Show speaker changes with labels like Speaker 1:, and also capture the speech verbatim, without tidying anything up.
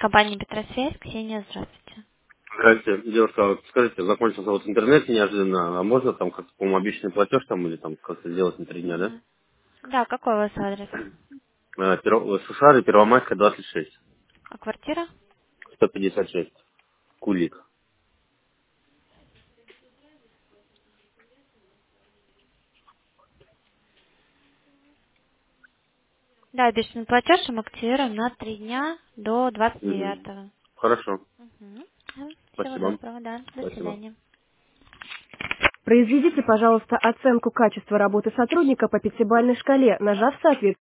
Speaker 1: Компания Петросвязь, Ксения, здравствуйте.
Speaker 2: Здравствуйте, девушка, вот скажите, закончился вот интернет неожиданно, а можно там как-то, по-моему, обещанный платеж там или там как-то сделать на три дня, да?
Speaker 1: Мгм. Да, какой у вас адрес?
Speaker 2: А, Перо- Сушары, Первомайская, двадцать шесть,
Speaker 1: А квартира?
Speaker 2: сто пятьдесят шесть, Кулик.
Speaker 1: Да, обещанный платеж мы активируем на три дня до двадцать
Speaker 2: Мгм.
Speaker 1: девятого.
Speaker 2: Хорошо,
Speaker 1: Угу. Всего
Speaker 2: спасибо,
Speaker 1: доброго, да. До
Speaker 2: спасибо.
Speaker 1: свидания.
Speaker 3: Произведите, пожалуйста, оценку качества работы сотрудника по пятибалльной шкале, нажав соответствующий